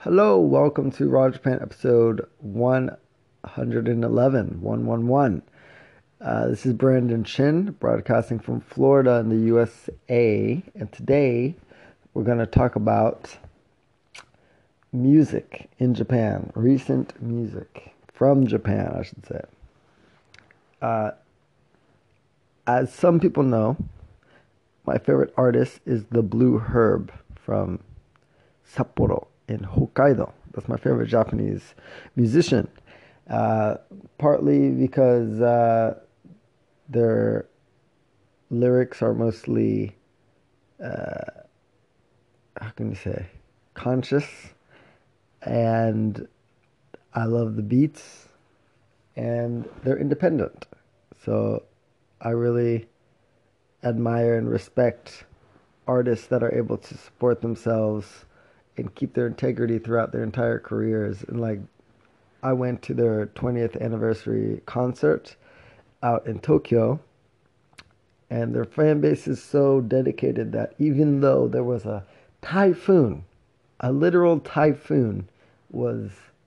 Hello, welcome to Raw Japan episode 111, 111. This is Brandon Chin, broadcasting from Florida in the USA, and today we're going to talk about music in Japan, recent music from Japan, I should say. Uh, as some people know, my favorite artist is the Blue Herb from Sapporo in Hokkaido. That's my favorite Japanese musician. Partly because their lyrics are mostly, how can you say, conscious, and I love the beats, and they're independent. So I really admire and respect artists that are able to support themselves and keep their integrity throughout their entire careers. And like, I went to their 20th anniversary concert out in Tokyo, and their fan base is so dedicated that even though there was a typhoon, a literal typhoon was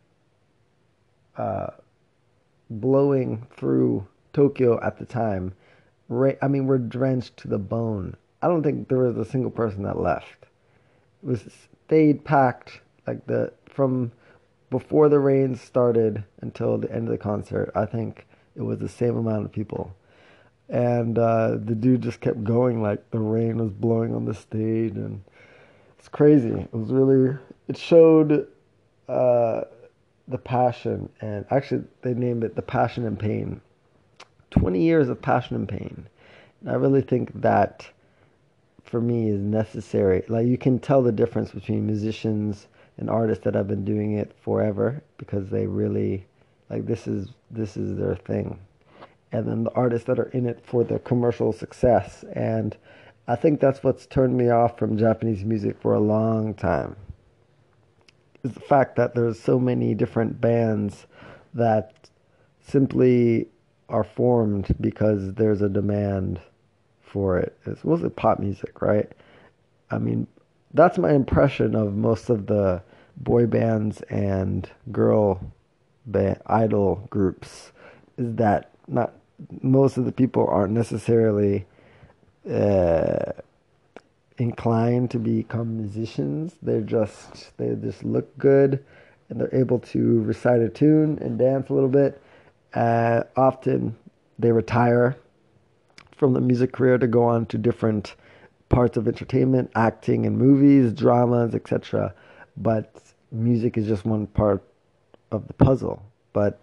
uh, blowing through Tokyo at the time. I mean, we're drenched to the bone. I don't think there was a single person that left. It was stayed packed like the from before the rain started until the end of the concert. I think it was the same amount of people, and the dude just kept going like the rain was blowing on the stage, and it's crazy. It showed uh, the passion, and actually they named it the Passion and Pain. 20 years of passion and pain. And I really think that for me is necessary. Like, you can tell the difference between musicians and artists that have been doing it forever, because they really, like, this is their thing. And then the artists that are in it for the commercial success. And I think that's what's turned me off from Japanese music for a long time. Is the fact that there's so many different bands that simply are formed because there's a demand for it. It's mostly pop music, right? I mean, that's my impression of most of the boy bands and girl band idol groups, is that not most of the people aren't necessarily uh, inclined to become musicians. They just look good, and they're able to recite a tune and dance a little bit. Often they retire from the music career to go on to different parts of entertainment, acting in movies, dramas, etc. But music is just one part of the puzzle. But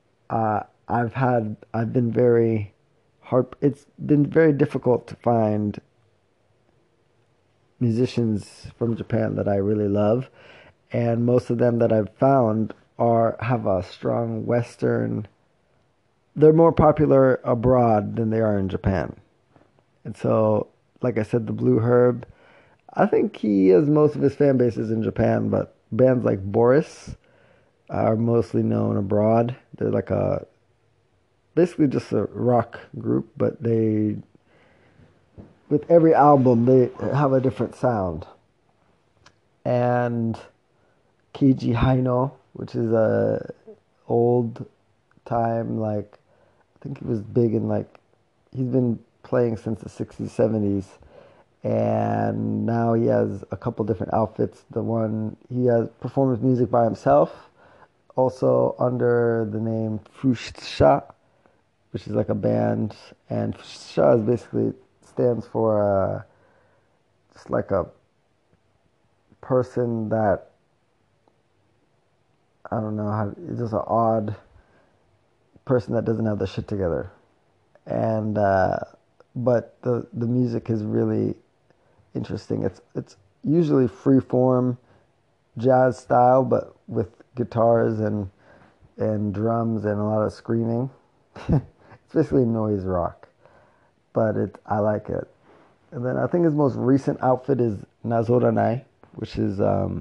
I've been very hard. It's been very difficult to find musicians from Japan that I really love, and most of them that I've found are have a strong Western. They're more popular abroad than they are in Japan. And so, like I said, the Blue Herb, I think he has most of his fan bases in Japan, but bands like Boris are mostly known abroad. They're like basically just a rock group, but with every album, they have a different sound. And Keiji Haino, which is a old time, like, I think he was big in, like, he's been playing since the 60s, 70s, and now he has a couple different outfits. The one he has performs music by himself, also under the name Fushsha, which is like a band, and Fushsha is basically stands for just like a person that, I don't know how, it's just an odd person that doesn't have the shit together. And but the music is really interesting. It's usually free form jazz style, but with guitars and drums and a lot of screaming. It's basically noise rock, but I like it. And then I think his most recent outfit is Nazoranai, which is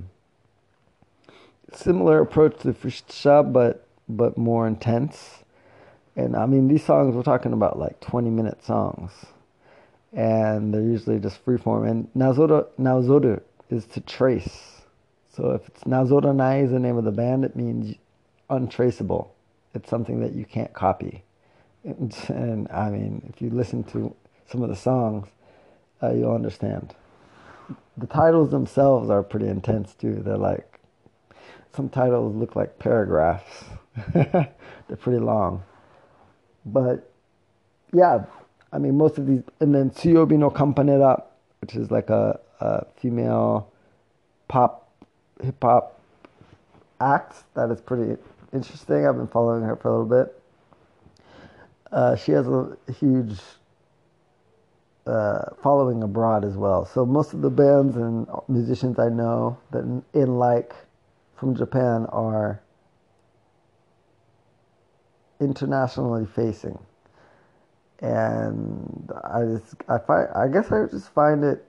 similar approach to Fushsha, but more intense. And I mean, these songs, we're talking about like 20-minute songs, and they're usually just freeform. And nazoru is to trace. So if it's Nazoranai is the name of the band, it means untraceable. It's something that you can't copy. And I mean, if you listen to some of the songs, you'll understand. The titles themselves are pretty intense too. They're like, some titles look like paragraphs. They're pretty long. But yeah, I mean, most of these, and then Tsuyobi no Campanella, which is like a female pop, hip hop act that is pretty interesting. I've been following her for a little bit. She has a huge following abroad as well. So most of the bands and musicians I know that in like from Japan are internationally facing, and I guess I just find it.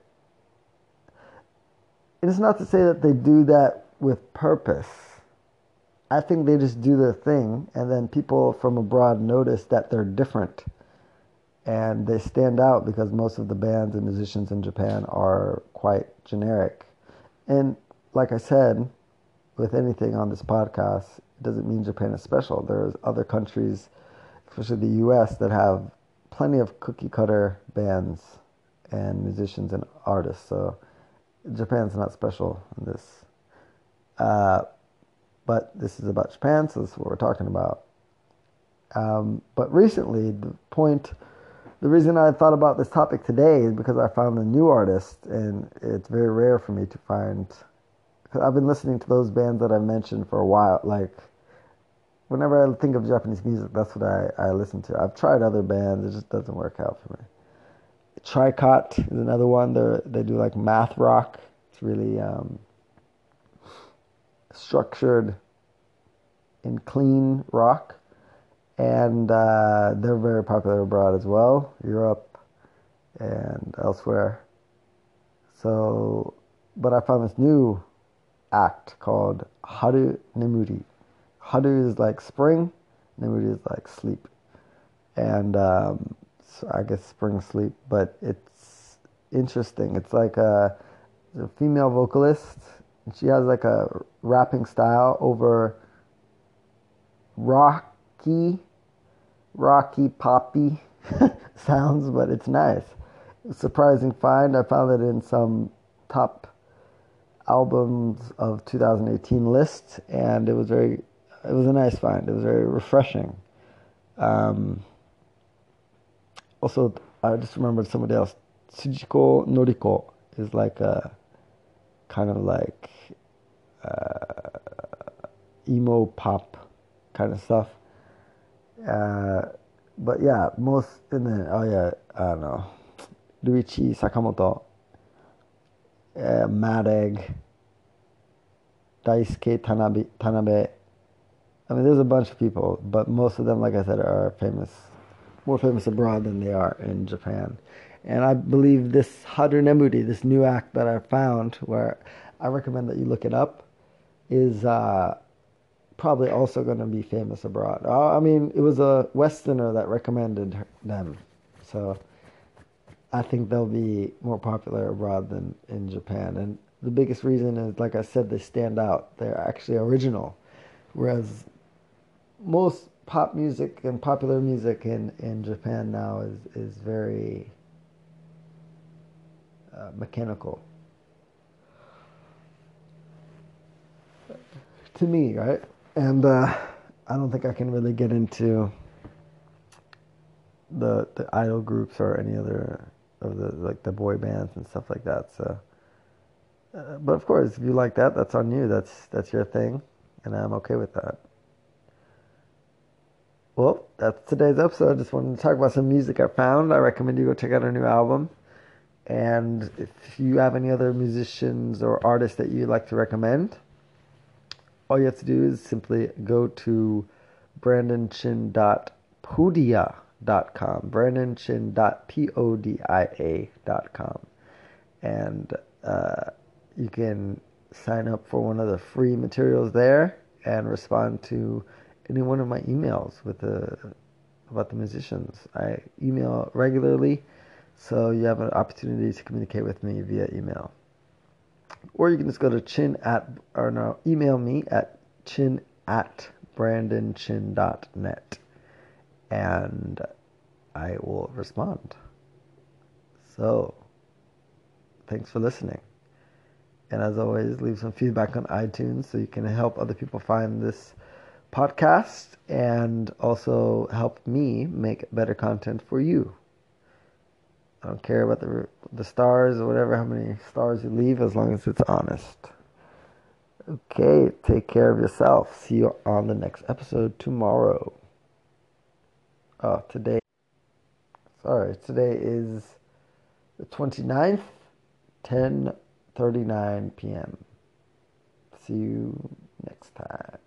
It's not to say that they do that with purpose. I think they just do their thing, and then people from abroad notice that they're different, and they stand out because most of the bands and musicians in Japan are quite generic. And like I said, with anything on this podcast, it doesn't mean Japan is special. There's other countries, especially the US, that have plenty of cookie cutter bands and musicians and artists. So Japan's not special in this. Uh, but this is about Japan, so this is what we're talking about. But recently, the reason I thought about this topic today is because I found a new artist, and it's very rare for me to find. Cause I've been listening to those bands that I mentioned for a while. Like, whenever I think of Japanese music, that's what I listen to. I've tried other bands, it just doesn't work out for me. Tricot is another one. They do like math rock. It's really structured and clean rock, and they're very popular abroad as well, Europe and elsewhere. So, but I found this new act called Haru Nemuri. Haru is like spring, Nemuri is like sleep, and so I guess spring sleep. But it's interesting. It's like a female vocalist. She has like a rapping style over rocky, rocky poppy sounds, but it's nice. It's a surprising find. I found it in some top albums of 2018 list, and it was a nice find. It was very refreshing. Um, Also, I just remembered somebody else. Tsujiko Noriko is like a kind of like emo pop kind of stuff. Uh, but yeah, I don't know, Ruichi Sakamoto, Mad Egg, Daisuke Tanabe. I mean, there's a bunch of people, but most of them, like I said, are famous, more famous abroad than they are in Japan. And I believe this Haru Nemuri, this new act that I found, where I recommend that you look it up, is probably also going to be famous abroad. I mean, it was a Westerner that recommended them, so I think they'll be more popular abroad than in Japan. And the biggest reason is, like I said, they stand out. They're actually original, whereas most pop music and popular music in Japan now is very mechanical to me, right? And I don't think I can really get into the idol groups or any other of the like the boy bands and stuff like that. So, but of course, if you like that, that's on you. That's your thing, and I'm okay with that. Well, that's today's episode. I just wanted to talk about some music I found. I recommend you go check out our new album. And if you have any other musicians or artists that you'd like to recommend, all you have to do is simply go to brandonchin.podia.com, brandonchin.podia.com, and you can sign up for one of the free materials there and respond to any one of my emails about the musicians. I email regularly, so you have an opportunity to communicate with me via email. Or you can just go to email me at chin@brandonchin.net, and I will respond. So, thanks for listening. And as always, leave some feedback on iTunes so you can help other people find this podcast and also help me make better content for you. I don't care about the stars or whatever, how many stars you leave, as long as it's honest. Okay, take care of yourself. See you on the next episode tomorrow. Today is the 29th, 10:39 p.m. See you next time.